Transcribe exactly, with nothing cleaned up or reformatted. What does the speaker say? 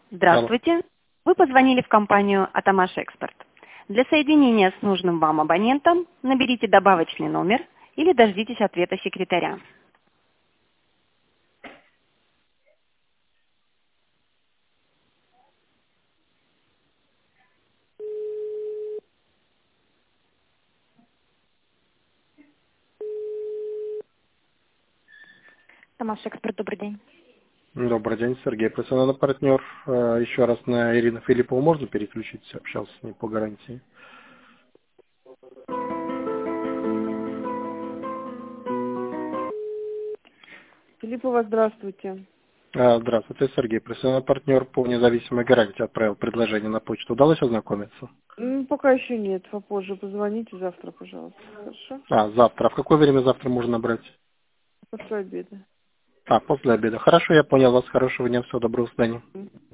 Алло. Здравствуйте. Вы позвонили в компанию «Атамаш Экспорт». Для соединения с нужным вам абонентом наберите добавочный номер или дождитесь ответа секретаря. «Атамаш Экспорт», добрый день. Добрый день, Сергей, профессиональный партнер. Э, Еще раз на Ирину Филиппову можно переключить? Общался с ней по гарантии. Филиппова, здравствуйте. А, Здравствуйте, Сергей, профессиональный партнер по независимой гарантии. Отправил предложение на почту. Удалось ознакомиться? М, Пока еще нет, попозже позвоните завтра, пожалуйста. Хорошо? А, завтра. А в какое время завтра можно набрать? После обеда. А, после обеда. Хорошо, я понял вас. Хорошего дня. Всего доброго. До свидания. М.